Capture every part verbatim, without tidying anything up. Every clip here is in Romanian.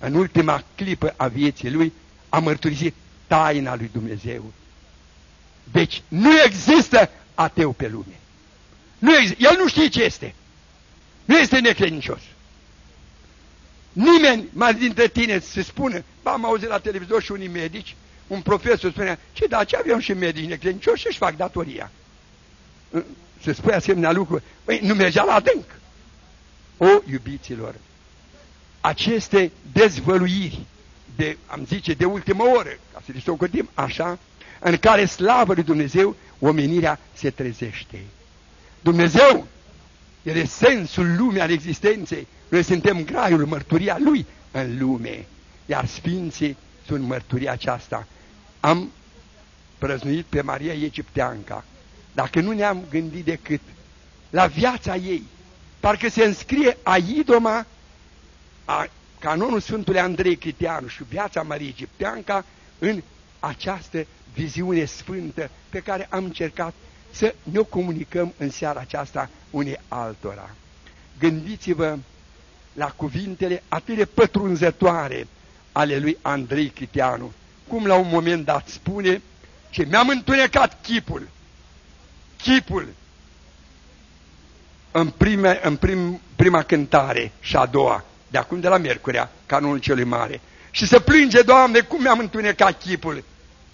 în ultima clipă a vieții lui, a mărturisit taina lui Dumnezeu. Deci nu există ateu pe lume. Nu există. El nu știe ce este. Nu este necredincios. Nimeni mai dintre tine se spune, am auzit la televizor și unii medici, un profesor spunea, ce da, ce avem și medici necredincioși și își fac datoria. Se spune asemenea lucruri, păi nu mergea la adânc. O, iubiților, aceste dezvăluiri, de, am zice, de ultimă oră, ca să le socotim așa, în care slavă lui Dumnezeu, omenirea se trezește. Dumnezeu este sensul lumii al existenței. Noi suntem graiul, mărturia Lui în lume. Iar Sfinții sunt mărturia aceasta. Am prăznuit pe Maria Egipteanca. Dacă nu ne-am gândit decât la viața ei, parcă se înscrie aidoma a canonul Sfântului Andrei Criteanu și viața Mariei Egipteanca în această viziune sfântă pe care am încercat să ne o comunicăm în seara aceasta unei altora. Gândiți-vă la cuvintele atât de pătrunzătoare ale lui Andrei Criteanu, cum la un moment dat spune ce mi-am întunecat chipul, chipul în, prime, în prim, prima cântare și a doua, de acum de la Miercurea, canonul celui mare, și să plânge, Doamne, cum mi-am întunecat chipul.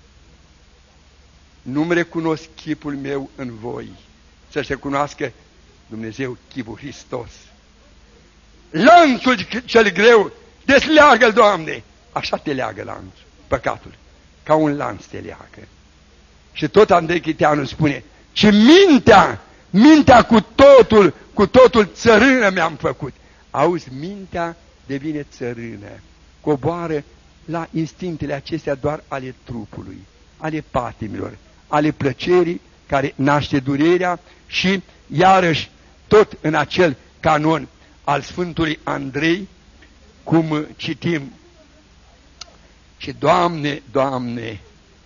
Nu-mi recunosc chipul meu în voi, să se cunoască Dumnezeu chipul Hristos. Lanțul cel greu, desleagă-l, Doamne! Așa te leagă lanțul, păcatul, ca un lanț te leagă. Și tot Andrei Criteanu spune, ce mintea, mintea cu totul, cu totul țărână mi-am făcut. Auzi, mintea devine țărână, coboară la instinctele acestea doar ale trupului, ale patimilor, ale plăcerii care naște durerea și, iarăși, tot în acel canon al Sfântului Andrei, cum citim, și Doamne, Doamne,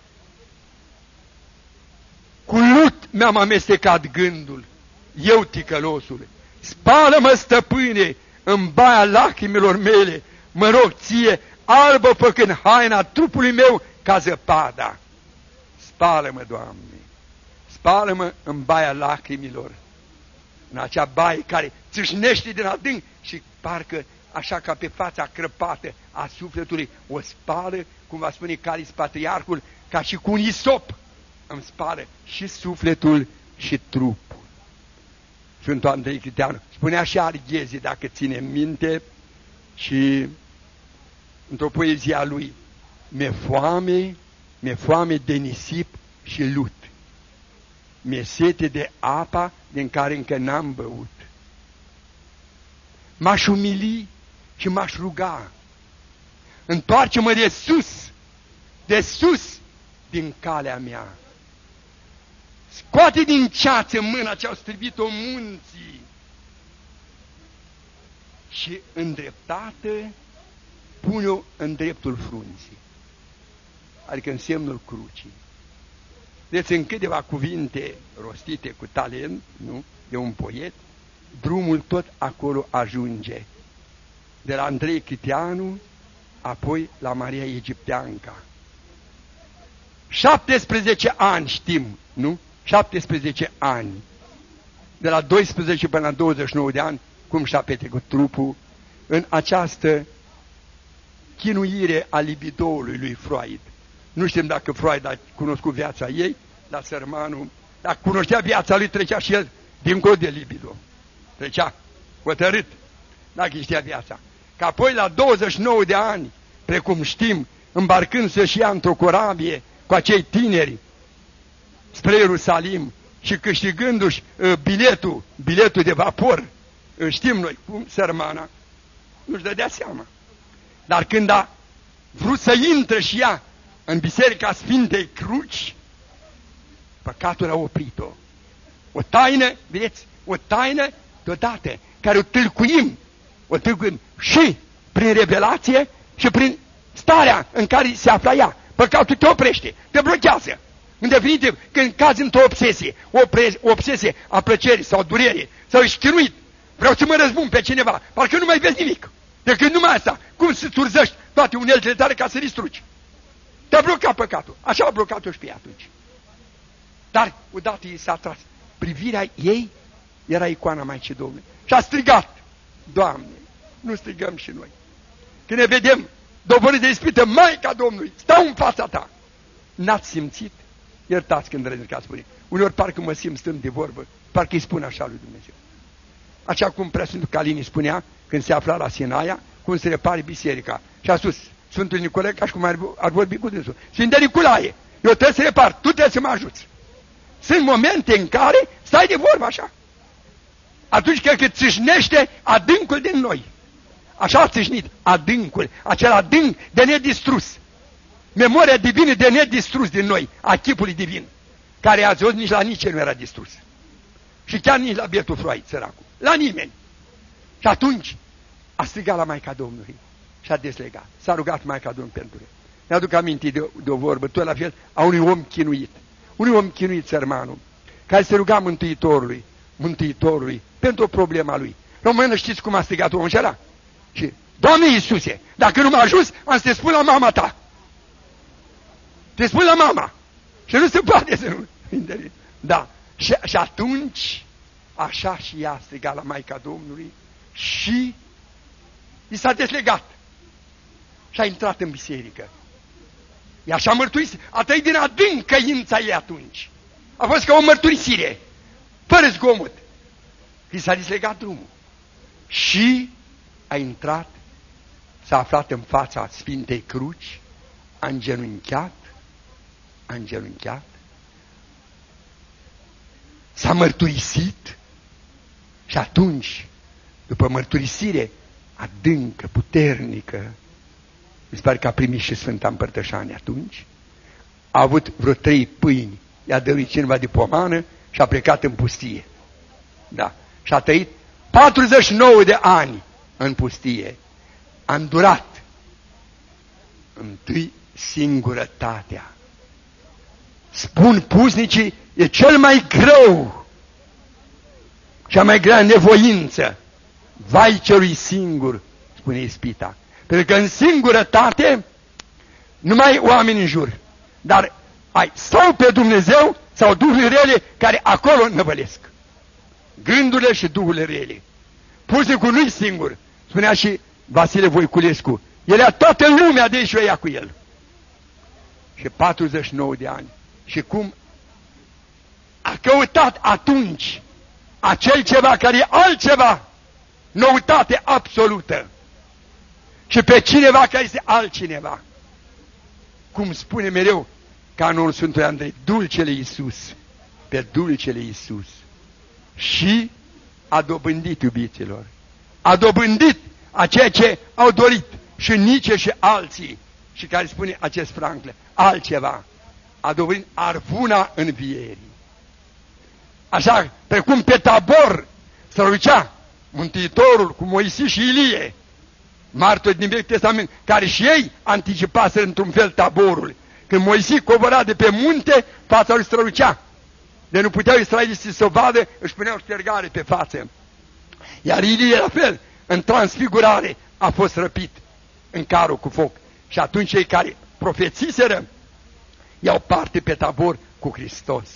cu lut mi-am amestecat gândul, eu ticălosul, spală-mă, stăpâne, în baia lacrimilor mele, mă rog ție, albă făcând haina trupului meu ca zăpada. Spală-mă, Doamne, spală-mă în baia lacrimilor, în acea baie care țâșnește din adânc și parcă așa ca pe fața crăpată a sufletului o spală, cum va spune Calis Patriarhul, ca și cu un isop îmi spală și sufletul și trupul. Sfântul Andrei Criteanu spunea și Arghezi, dacă ține minte, și într-o poezie a lui, mi-e foame, mi-e foame de nisip și lut, mi-e sete de apa din care încă n-am băut. M-aș umili și m-aș ruga, întoarce-mă de sus, de sus din calea mea. Scoate din ceață mâna ce-au strivit-o munții și îndreptată pune-o în dreptul frunții, adică în semnul crucii. Deci în câteva cuvinte rostite cu talent, nu, de un poet, drumul tot acolo ajunge. De la Andrei Criteanu, apoi la Maria Egipteanca. șaptesprezece ani știm, nu? șaptesprezece ani. De la doisprezece până la douăzeci și nouă de ani, cum și-a petrecut trupul în această chinuire a libidoului lui Freud. Nu știm dacă Freud a cunoscut viața ei, dar sărmanul, dacă cunoștea viața lui, trecea și el dincolo de libido. Trecea hotărât, dacă știa viața. Că apoi la douăzeci și nouă de ani, precum știm, îmbarcând-se și ea într-o corabie cu acei tineri spre Ierusalim și câștigându-și uh, biletul, biletul de vapor, uh, știm noi cum sărmana, nu-și dădea seama. Dar când a vrut să intre și ea în Biserica Sfintei Cruci, păcatul a oprit-o. O taină, vedeți, o taină deodată, care o tâlcuim, o tâlcuim și prin revelație și prin starea în care se afla ea. Păcatul te oprește, te blochează. În definitiv, când cazi într-o obsesie, o obsesie a plăcerii sau durerii, sau ești chinuit, vreau să mă răzbun pe cineva, parcă nu mai vezi nimic, decât numai asta. Cum cum să-ți urzăști toate uneltele tale ca să distrugi. Te-a blocat păcatul. Așa a blocat-o și pe ea atunci. Dar odată i s-a tras. Privirea ei era icoana Maicii Domnului. Și a strigat, Doamne, nu strigăm și noi. Când ne vedem dobărâți de ispită, Maica Domnului, stau în fața ta. N-ați simțit? Iertați când ridicați spune. Uneori parcă mă simt stând de vorbă, parcă îi spun așa lui Dumnezeu. Așa cum Preasfântul Calini spunea, când se afla la Sinaia, cum se repare biserica. Și a spus Sfântul Nicolae, ca și cum ar, ar vorbi cu Dumnezeu. Sfinte Nicolae, eu trebuie să repar, tu trebuie să mă ajuți. Sunt momente în care stai de vorbă așa. Atunci cred că țâșnește adâncul din noi. Așa a țâșnit adâncul, acel adânc de nedistrus. Memoria divină de nedistrus din noi, a chipului divin, care azi o nici la nici nu era distrus. Și chiar nici la bietul Froi, săracul. La nimeni. Și atunci a strigat la Maica Domnului și a deslegat. S-a rugat Maica Domnului pentru el. Mi-aduc aminte de, de o vorbă, tot la fel, a unui om chinuit. Unui om chinuit, sărmanul, care se ruga Mântuitorului, Mântuitorului, pentru o problemă lui. Română, știți cum a strigat omul ăla? Și, Doamne Iisuse, dacă nu m-a ajuns, am să te spun la mama ta. Te spun la mama. Și nu se poate să nu... Da. Și, și atunci, așa și ea a strigat la Maica Domnului și i s-a deslegat. Și a intrat în biserică. E așa mărturis, a trăit din adânc căința ei atunci. A fost ca o mărturisire, fără zgomot. I s-a deslegat drumul. Și a intrat, s-a aflat în fața Sfintei Cruci, a îngenunchiat, a îngenunchiat, s-a mărturisit și atunci, după mărturisire adâncă, puternică, mi se pare că a primit și Sfânta Împărtășanie atunci, a avut vreo trei pâini, i-a dăruit cineva de pomană și a plecat în pustie. Da. Și a trăit patruzeci și nouă de ani în pustie. A îndurat întâi singurătatea. Spun pusnicii, e cel mai greu, cea mai grea nevoință. Vai celui singur, spune Ispita. Pentru că în singurătate nu mai ai oameni în jur, dar ai sau pe Dumnezeu sau duhurile rele care acolo năvălesc. Gândurile și duhurile rele. Pusnicul nu-i singur, spunea și Vasile Voiculescu. El ia toată lumea de aici o ia cu el. Și patruzeci și nouă de ani. Și cum a căutat atunci acel ceva care e altceva, noutate absolută. Și pe cineva care este altcineva. Cum spune mereu canonul Sfântului Andrei, dulcele Iisus, pe dulcele Iisus. Și a dobândit, iubiților, a dobândit a ceea ce au dorit și Nice și alții, și care spune acest Frankl, altceva, a dobândit arvuna învierii. Așa, precum pe Tabor strălucea Mântuitorul cu Moise și Ilie, martori din Vechiul Testament, care și ei anticipaseră într-un fel Taborul. Când Moise cobora de pe munte, fața lui strălucea. De nu puteau israeliții să o vadă, își puneau ștergare pe față. Iar Ilie, la fel, în transfigurare, a fost răpit în carul cu foc. Și atunci cei care profețiseră iau parte pe Tabor cu Hristos.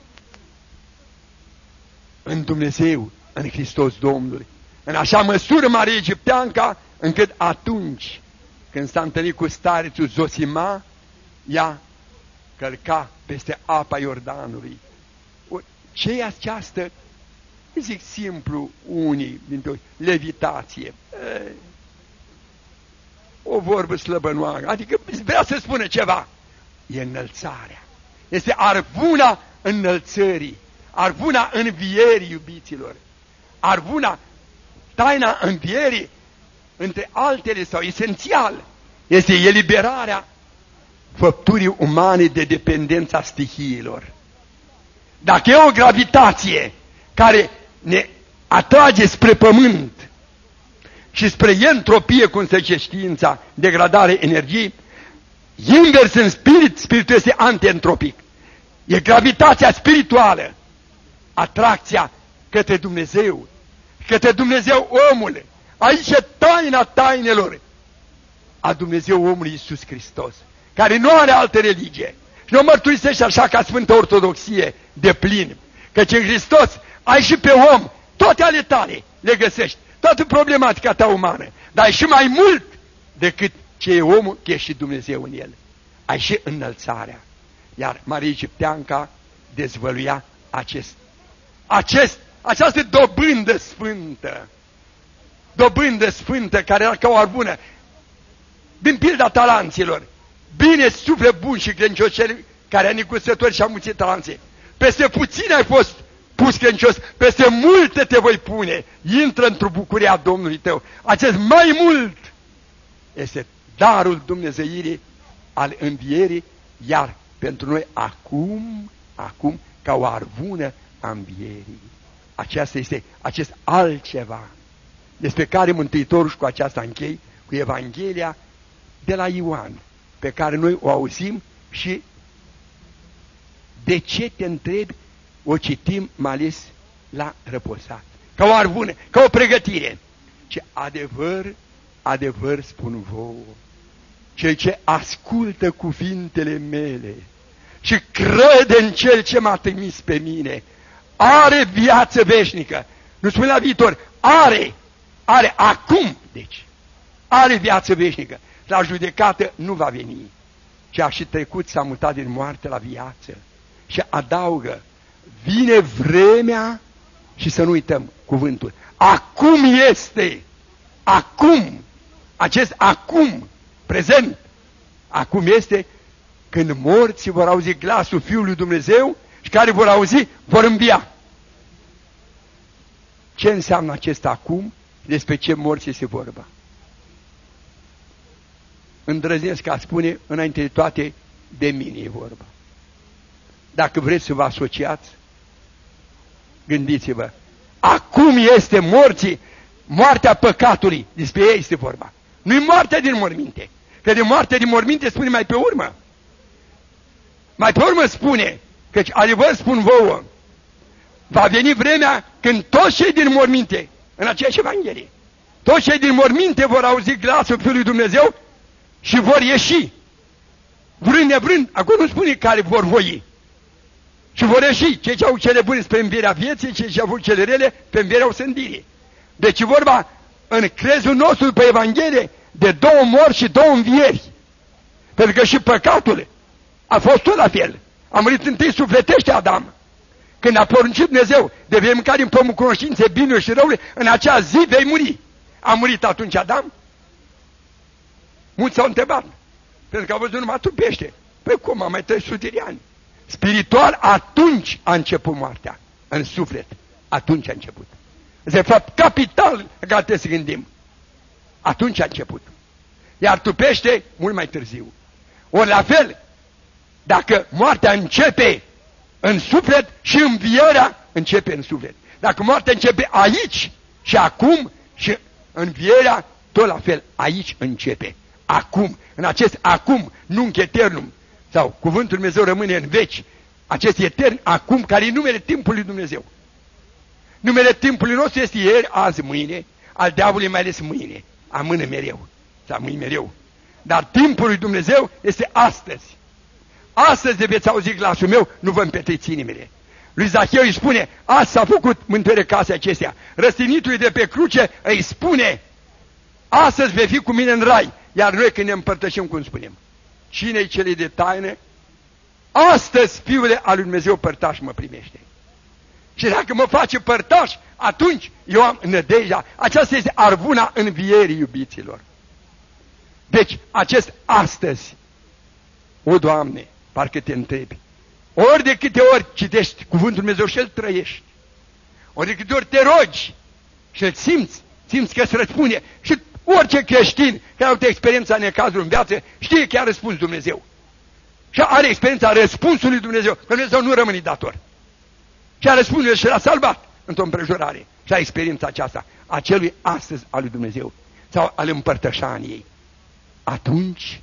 În Dumnezeu, în Hristos Domnului. În așa măsură mare egipteanca, încât atunci, când s-a întâlnit cu starețul Zosima, ea călca peste apa Iordanului. Ce e această, zic simplu unii dintre voi, levitație? E, o vorbă slăbănoagă, adică vrea să spună ceva. E înălțarea. Este arvuna înălțării, arvuna învierii, iubiților. Arvuna, taina învierii, între altele sau esențial, este eliberarea făpturii umane de dependența stihiilor. Dacă e o gravitație care ne atrage spre pământ și spre entropie, cum se zice știința, degradare energiei, invers în spirit, spiritul este antientropic. E gravitația spirituală, atracția către Dumnezeu, către Dumnezeu omul. Aici e taina tainelor. a Dumnezeu omului Iisus Hristos, care nu are altă religie. Și nu o mărturisește așa ca Sfântă Ortodoxie de plin, căci în Hristos ai și pe om toate ale tale, le găsești, toată problematica ta umană, dar ai și mai mult decât ce e omul, că e și Dumnezeu în el. Ai și înălțarea. Iar Maria Egipteanca dezvăluia acest, acest, această dobândă sfântă, dobândă sfântă care era ca o arbună, din pilda talanților. Bine suflet bun și credincios cel care a negusători și a mulțit talanțe. Peste puține ai fost pus credincios, peste multe te voi pune. Intră într-o bucurie a Domnului tău. Acest mai mult este darul dumnezeirii al învierii, iar pentru noi acum, acum, ca o arvună a învierii. Aceasta este acest altceva despre care Mântuitorul, și cu aceasta închei, cu Evanghelia de la Ioan, pe care noi o auzim și de ce te întrebi, o citim mai ales la răposat. Ca o arvună, ca o pregătire. Ce adevăr, adevăr spun vouă, cel ce ascultă cuvintele mele și crede în Cel ce m-a trimis pe mine, are viață veșnică. Nu spune la viitor, are, are acum, deci, are viață veșnică. La judecată nu va veni, ci a și trecut, s-a mutat din moarte la viață. Și adaugă, vine vremea, și să nu uităm cuvântul, acum este, acum, acest acum, prezent, acum este când morții vor auzi glasul Fiului lui Dumnezeu și care vor auzi, vor învia. Ce înseamnă acest acum? Despre ce morți este vorba? Îndrăznesc a spune, înainte de toate, de mine e vorba. Dacă vreți să vă asociați, gândiți-vă, acum este morții, moartea păcatului, despre ei este vorba. Nu-i moartea din morminte, că de moartea din morminte spune mai pe urmă. Mai pe urmă spune, căci adevăr spun vouă, va veni vremea când toți cei din morminte, în aceeași Evanghelie, toți cei din morminte vor auzi glasul Fiului Dumnezeu și vor ieși, vrând nevrând, acum nu spune care vor voi, și vor ieși, cei ce au cele bune spre învierea vieții, cei ce au avut cele rele pe învierea osândirii. Deci vorba în crezul nostru pe Evanghelie de două morți și două învieri, pentru că și păcatul a fost tot la fel. A murit întâi sufletește Adam. Când a poruncit Dumnezeu de vei mânca din pomul cunoștinței binului și răului, în acea zi vei muri. A murit atunci Adam? Mulți s-au întrebat, pentru că au văzut numai trupește. Păi cum, am mai trei sute de ani. Spiritual, atunci a început moartea. În suflet, atunci a început. De fapt, capital la care trebuie să gândim. Atunci a început. Iar trupește mult mai târziu. Ori la fel, dacă moartea începe în suflet, și învierea începe în suflet. Dacă moartea începe aici și acum, și învierea tot la fel, aici începe. Acum, în acest acum, nunc eternum, sau cuvântul Dumnezeu rămâne în veci, acest etern acum, care e numele timpului Dumnezeu. Numele timpului nostru este ieri, azi, mâine, al diavolului mai ales mâine, amână mereu, sau mâine mereu. Dar timpul lui Dumnezeu este astăzi. Astăzi de veți auzi glasul meu, nu vă împetriți inimile. Lui Zacheu îi spune, azi s-a făcut mântuire casei acestea. Răstignitului de pe cruce îi spune, astăzi vei fi cu mine în rai. Iar noi când ne împărtășim, cum spunem, cine-i cele de taine? Astăzi, Fiule al lui Dumnezeu, părtaș mă primește. Și dacă mă face părtaș, atunci eu am nădejdea. Aceasta este arvuna învierii, iubiților. Deci, acest astăzi, o, Doamne, parcă te întrebi, ori de câte ori citești cuvântul Dumnezeu și îl trăiești, ori de câte ori te rogi și îl simți, simți că îți răspunde. Și orice creștin care are o experiență în necazul în viață, știe că a răspuns Dumnezeu. Și are experiența răspunsului Dumnezeu, că Dumnezeu nu rămâne dator. Și a răspuns și l-a salvat într-o împrejurare. Și a experiența aceasta, a celui astăzi al lui Dumnezeu, sau al împărtășaniei. Atunci,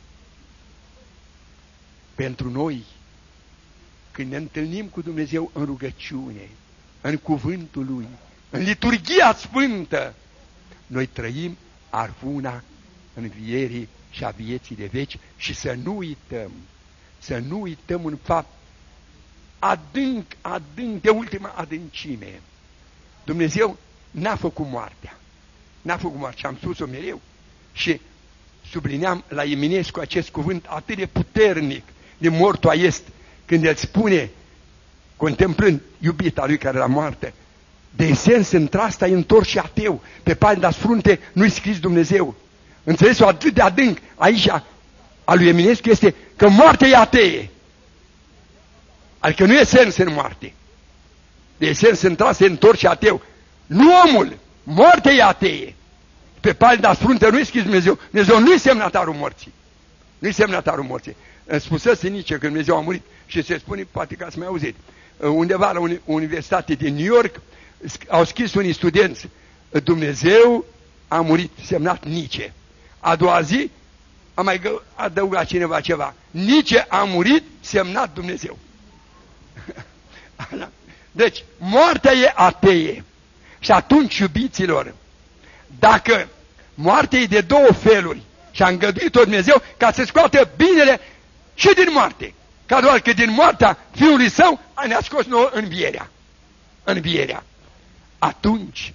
pentru noi, când ne întâlnim cu Dumnezeu în rugăciune, în cuvântul Lui, în liturghia sfântă, noi trăim arvuna învierii și a vieții de veci și să nu uităm, să nu uităm un fapt adânc, adânc, de ultima adâncime. Dumnezeu n-a făcut moartea. N-a făcut moartea. Și am spus-o mereu. Și sublineam la Eminescu acest cuvânt atât de puternic de mortul est, când el spune, contemplând iubita lui care era moartă, de sens într-asta e întors și ateu. Pe pagina frunte nu-i scris Dumnezeu. Înțelesul atât de adânc aici a lui Eminescu este că moartea e atee. Adică nu e sens în moarte. De sens într-asta e întors și ateu. Nu omul, moartea e atee. Pe pagina frunte nu-i scris Dumnezeu. Dumnezeu nu-i semnatarul morții. Nu-i semnatarul morții. Spusese Nietzsche când Dumnezeu a murit și se spune, poate că ați mai auzit, undeva la o universitate din New York au scris unii studenți, Dumnezeu a murit, semnat Nietzsche. A doua zi a mai adăugat cineva ceva. Nietzsche a murit, semnat Dumnezeu. Deci, moartea e atee. Și atunci, iubiților, dacă moartea e de două feluri și a îngăduit-o Dumnezeu ca să scoată binele și din moarte, ca doar că din moartea Fiului Său ne-a scos nouă învierea. Învierea. Atunci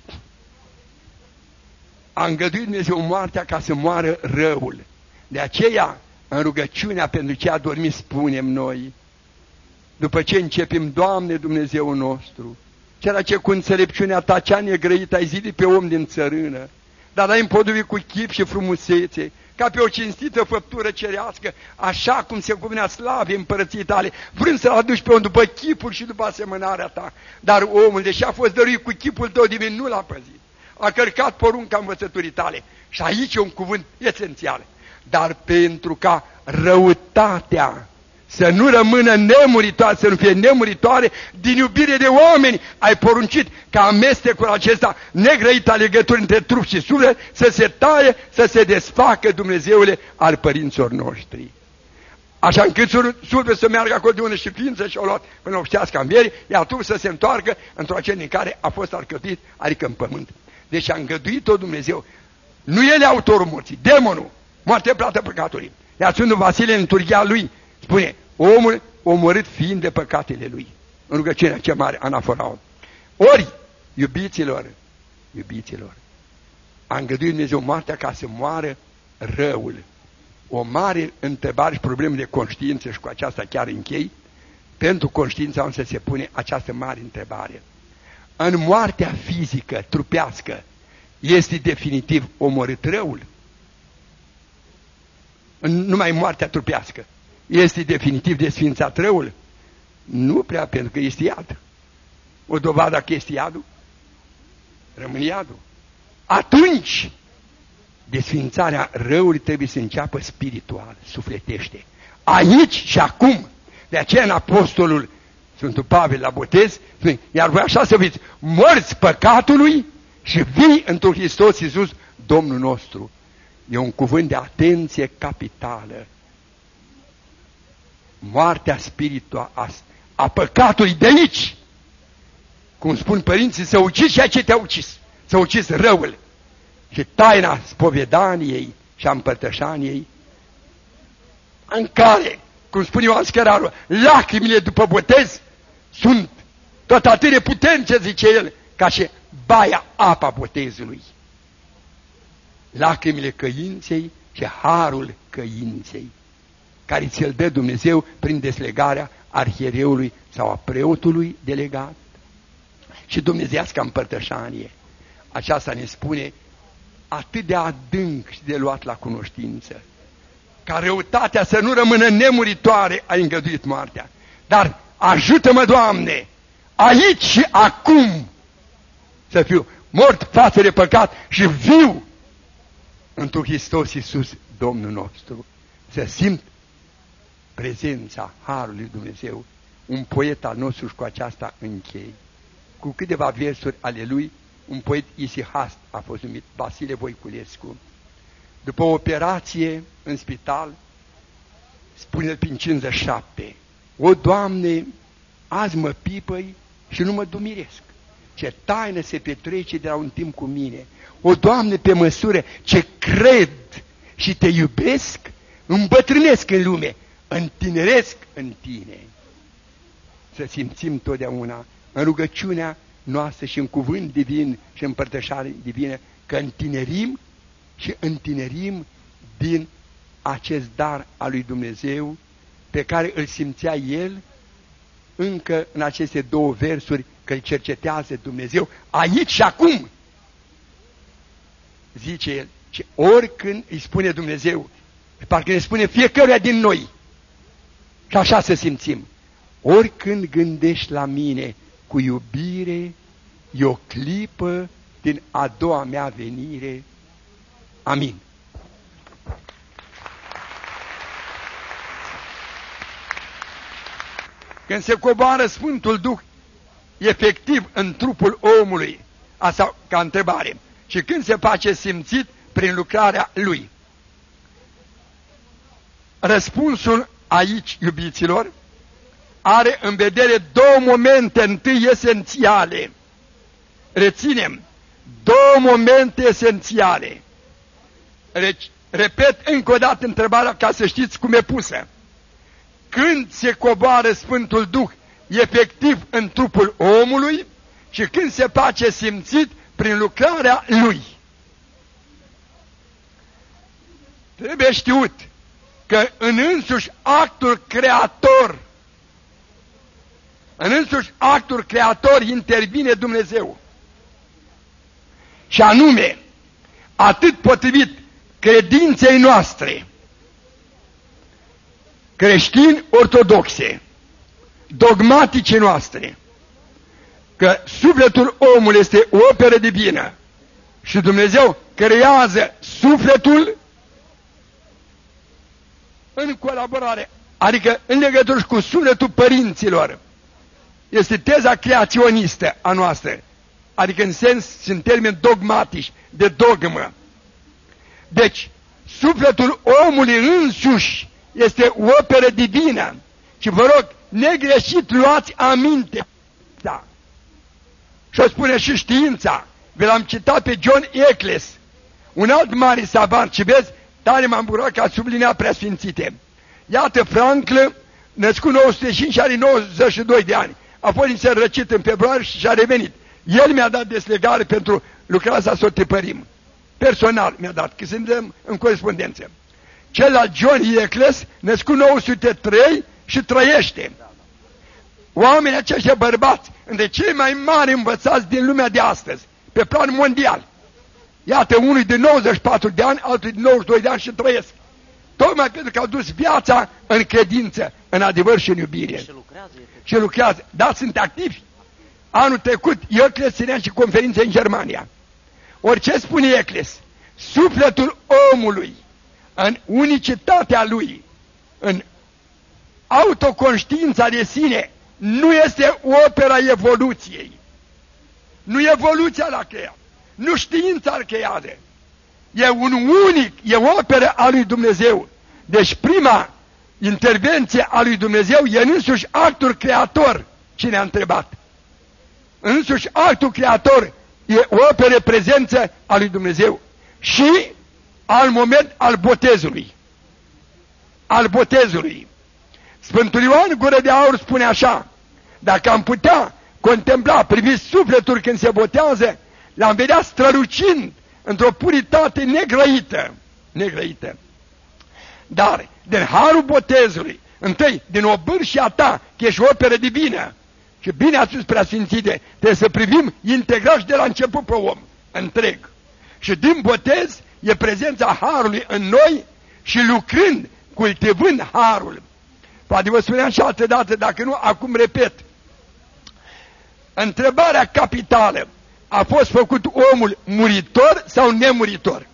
a îngăduit Dumnezeu moartea ca să moară răul. De aceea, în rugăciunea pentru ce a dormit, spunem noi, după ce începem, Doamne Dumnezeu nostru, ceea ce cu înțelepciunea Ta cea negrăită ai zidit pe om din țărână, dar ai împodobit cu chip și frumusețe, ca pe o cinstită făptură cerească, așa cum se cuvenea slavei împărăției Tale, vrând să-l aduci pe om după chipul și după asemănarea Ta. Dar omul, deși a fost dăruit cu chipul Tău divin, nu l-a păzit. A călcat porunca învățăturii Tale. Și aici e un cuvânt esențial. Dar pentru ca răutatea să nu rămână nemuritoare, să nu fie nemuritoare, din iubire de oameni ai poruncit ca amestecul acesta negrăit al legăturii între trup și suflet să se taie, să se desfacă, Dumnezeule, al părinților noștri. Așa încât sufletul să meargă acolo de unde și ființă și-o luat până obștească învierii, iar tu să se întoarcă într-o acel din care a fost alcătuit, adică în pământ. Deci a îngăduit-o Dumnezeu. Nu el e autorul morții, demonul, moarte plată păcatului. Iar Sfântul Vasile în turghia lui spune, omul omorât fiind de păcatele lui. În rugăciunea cea mare, anaforaul. Ori, iubiților, iubiților, a îngăduit Dumnezeu moartea ca să moară răul. O mare întrebare și problemă de conștiință, și cu aceasta chiar închei, pentru conștiința însă se pune această mare întrebare. În moartea fizică, trupească, este definitiv omorât răul? În numai moartea trupească. Este definitiv desfințat răul? Nu prea, pentru că este iad. O dovadă că este iadul? Rămâne iadul. Atunci, desfințarea răului trebuie să înceapă spiritual, sufletește. Aici și acum. De aceea în apostolul Sfântul Pavel la botez, spune, iar voi așa să fiți morți păcatului și vii într-un Hristos Iisus, Domnul nostru. E un cuvânt de atenție capitală. Moartea spirituală a, a păcatului de aici. Cum spun părinții, să ucizi ceea ce te-a ucis. Să ucizi răul. Și taina spovedaniei și a împărtășaniei, în care, cum spune Ioan Scăraru, lacrimile după botez sunt tot atât de puternice, zice el, ca și baia apa botezului. Lacrimile căinței și harul căinței, care ți-l dă Dumnezeu prin deslegarea arhiereului sau a preotului delegat. Și dumnezeiasca împărtășanie. Aceasta ne spune atât de adânc și de luat la cunoștință, ca răutatea să nu rămână nemuritoare, ai îngăduit moartea. Dar ajută-mă, Doamne, aici și acum să fiu mort față de păcat și viu într-un Hristos Iisus, Domnul nostru. Să simt prezența Harului Dumnezeu. Un poet al nostru și cu aceasta închei. Cu câteva versuri ale lui, un poet isihast a fost numit, Vasile Voiculescu. După o operație în spital, spune-l prin cincizeci și șapte, o, Doamne, azi mă pipăi și nu mă dumiresc. Ce taină se petrece de la un timp cu mine. O, Doamne, pe măsură ce cred și te iubesc, îmbătrânesc în lume, întineresc în tine. Să simțim totdeauna în rugăciunea noastră și în cuvânt divin și în părtășare divină că întinerim și întinerim din acest dar al lui Dumnezeu pe care îl simțea el încă în aceste două versuri, că îl cercetează Dumnezeu aici și acum. Zice el, și oricând îi spune Dumnezeu, parcă ne spune fiecăruia din noi, și așa să simțim, oricând gândești la mine cu iubire, e o clipă din a doua mea venire. Amin. Când se coboară Sfântul Duh efectiv în trupul omului, asta ca întrebare, și când se face simțit prin lucrarea lui. Răspunsul aici, iubiților, are în vedere două momente întâi esențiale. Reținem, două momente esențiale. Deci, repet încă o dată întrebarea ca să știți cum e pusă. Când se coboară Sfântul Duh efectiv în trupul omului și când se face simțit prin lucrarea lui. Trebuie știut că în însuși actul creator, în însuși actul creator intervine Dumnezeu. Și anume, atât potrivit credinței noastre, creștini ortodoxe, dogmatice noastre, că sufletul omului este o operă divină și Dumnezeu creează sufletul în colaborare, adică în legătură cu sufletul părinților. Este teza creaționistă a noastră, adică în sens și în termeni dogmatici, de dogmă. Deci, sufletul omului însuși este o operă divină și vă rog, negreșit luați aminte. Da. Și o spune și știința. Vi l-am citat pe John Eccles, un alt mare savant, și vezi, tare m-am bucurat că a subliniat preasfințite. Iată, Frankl, născut nouă sute cinci, are nouăzeci și doi de ani. A fost înserăcit în februarie și a revenit. El mi-a dat deslegare pentru lucrarea asta să o tipărim. Personal mi-a dat, că suntem în corespondență. Celălalt John Eccles, născut nouă sute trei și trăiește. Oamenii aceștia bărbați, între cei mai mari învățați din lumea de astăzi, pe plan mondial. Iată, unul de nouăzeci și patru de ani, altul de nouăzeci și doi de ani și trăiesc. Tocmai pentru că au dus viața în credință, în adevăr și în iubire. Și lucrează. Și lucrează. Da, sunt activi. Anul trecut, Eccles ținea și conferințe în Germania. Orice spune Eccles, sufletul omului, în unicitatea lui, în autoconștiința de sine, nu este opera evoluției. Nu evoluția l-a creat, nu știința l creează. E un unic, e opera a lui Dumnezeu. Deci prima intervenție a lui Dumnezeu e în însuși actul creator. Cine a întrebat? În însuși actul creator e opera prezență a lui Dumnezeu. Și al moment al botezului. Al botezului. Sfântul Ioan Gură de Aur spune așa: dacă am putea contempla, privi sufletul când se botează, l-am vedea strălucind într-o puritate negrăită. Negrăită. Dar, din harul botezului, întâi, din obârșia ta, că ești o operă divină, și bine ați spus, preasfințite, trebuie să privim integral și de la început pe om, întreg. Și din botez e prezența harului în noi și lucrând, cultivând harul. Poate vă spuneam și altă dată, dacă nu, acum repet. Întrebarea capitală: a fost făcut omul muritor sau nemuritor?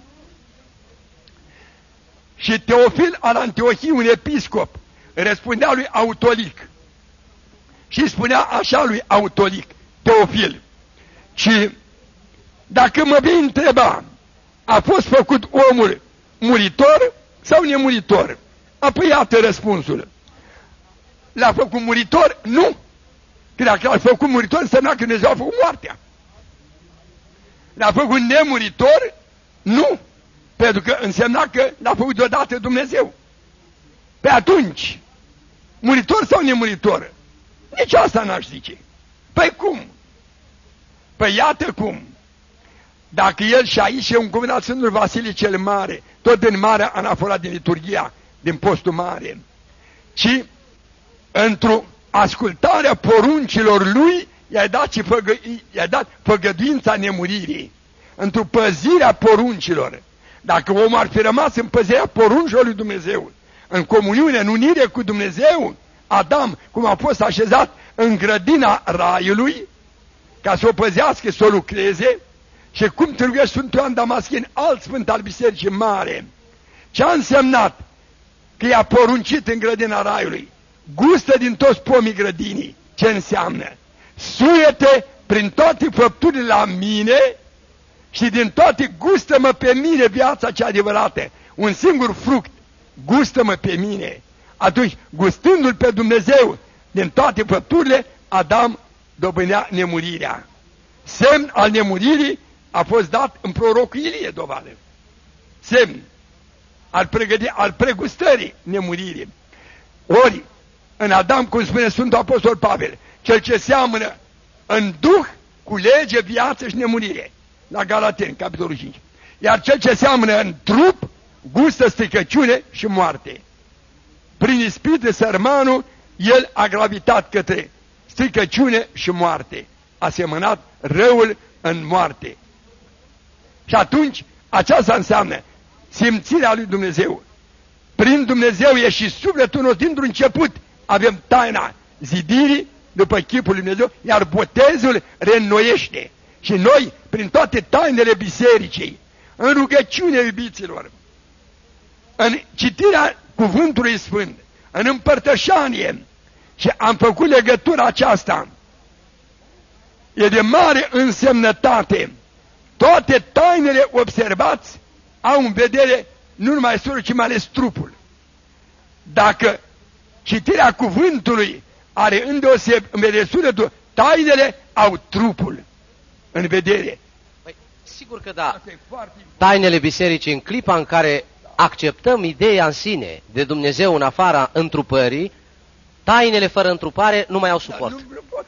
Și Teofil al Antiohiei, un episcop, răspundea lui Autolic. Și spunea așa lui Autolic, Teofil: și dacă mă vei întreba, a fost făcut omul muritor sau nemuritor? Apoi iată răspunsul. L-a făcut muritor? Nu! Că dacă l-a făcut muritor, însemna că Dumnezeu a făcut moartea. L-a făcut nemuritor? Nu! Pentru că însemna că l-a făcut deodată Dumnezeu. Pe atunci, muritor sau nemuritor? Nici asta n-aș zice. Păi cum? Păi iată cum. Dacă el și aici e un cuvânt al Sfântului Vasile cel Mare, tot din Marea Anafora din liturghia, din postul mare, ci într-o ascultarea poruncilor lui i-a dat, și făgă, i-a dat făgăduința nemuririi, într-o păzirea poruncilor. Dacă omul ar fi rămas în păzirea poruncilor lui Dumnezeu, în comuniune, în unire cu Dumnezeu, Adam, cum a fost așezat în grădina raiului, ca să o păzească, să o lucreze, și cum târguie Sfântul Ioan Damaschin, alt sfânt al Bisericii Mare, ce a însemnat că i-a poruncit în grădina raiului? Gustă din toți pomii grădinii. Ce înseamnă? Suie-te prin toate făpturile la mine și din toate gustă-mă pe mine viața cea adevărată. Un singur fruct, gustă-mă pe mine. Atunci, gustându-l pe Dumnezeu din toate făpturile, Adam dobândea nemurirea. Semn al nemuririi a fost dat în prorocul Ilie, dovadă. Semn al, pregăti, al pregustării nemuririi. Ori, în Adam, cum spune Sfântul Apostol Pavel, cel ce seamănă în duh culege viață și nemurire. La Galateni, capitolul cinci. Iar cel ce seamănă în trup gustă stricăciune și moarte. Prin ispită sărmanul, el a gravitat către stricăciune și moarte. A semănat răul în moarte. Și atunci, aceasta înseamnă simțirea lui Dumnezeu. Prin Dumnezeu e și sufletul nostru dintr-un început. Avem taina zidirii după chipul lui Dumnezeu, iar botezul reînnoiește. Și noi, prin toate tainele bisericii, în rugăciune, iubiților, în citirea Cuvântului Sfânt, în împărtășanie, și am făcut legătura aceasta, e de mare însemnătate. Toate tainele, observați, au în vedere nu numai surul, ci mai ales trupul. Dacă citirea cuvântului are îndeoseb în vedere sufletul, tainele au trupul în vedere. Păi, sigur că da. Tainele bisericii, în clipa în care acceptăm ideea în sine de Dumnezeu în afara întrupării, tainele fără întrupare nu mai au suport.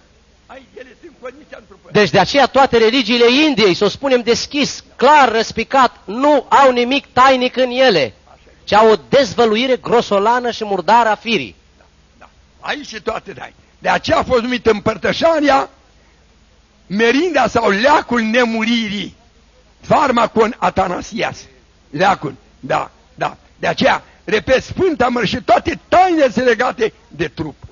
Deci de aceea toate religiile Indiei, să o spunem deschis, clar, răspicat, nu au nimic tainic în ele, ci au o dezvăluire grosolană și murdară a firii. Da, da. Aici și toate taine. De aceea a fost numită împărtășania, merinda sau leacul nemuririi, Pharmakon Athanasias. Leacul, da, da. De aceea, repet, Sfânta Mără și toate tainele legate de trup.